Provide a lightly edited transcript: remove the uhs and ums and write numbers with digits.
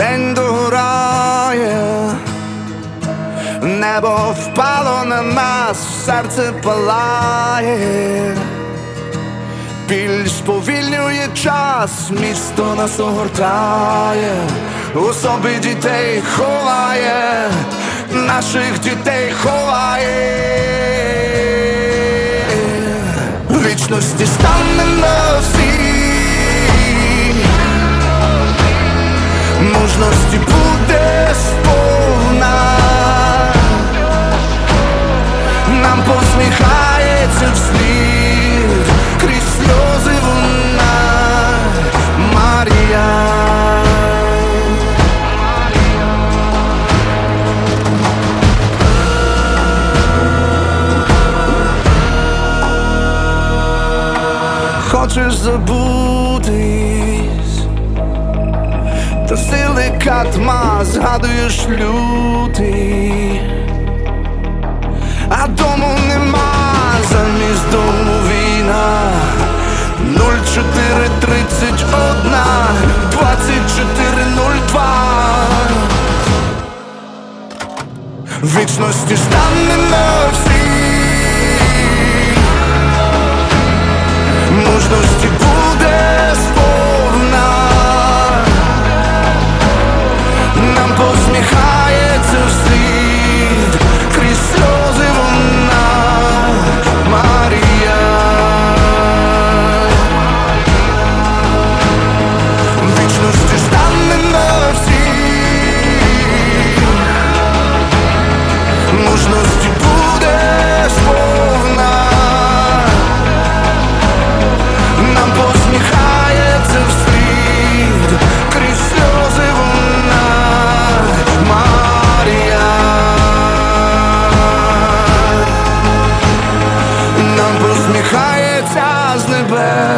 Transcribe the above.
день догорає, небо впало на нас, серце палає, біль сповільнює час, місто нас огортає, у собі дітей ховає, наших дітей ховає. В вічності станемо всі, мужності буде сповна, нам посміхається вслід, крізь сльози вона, Марія. Хочеш забутись, та сили катма, згадуєш лютий, а дому нема, замість дому війна. 0431 2402. В вічності станемо всі, мужності буде сповна, нам посміхається вслід, крізь сльози вона, Марія. В вічності станемо всі, мужності буде сповна, нам посміхається вслід, крізь сльози вона, Марія. Нам посміхається з небес.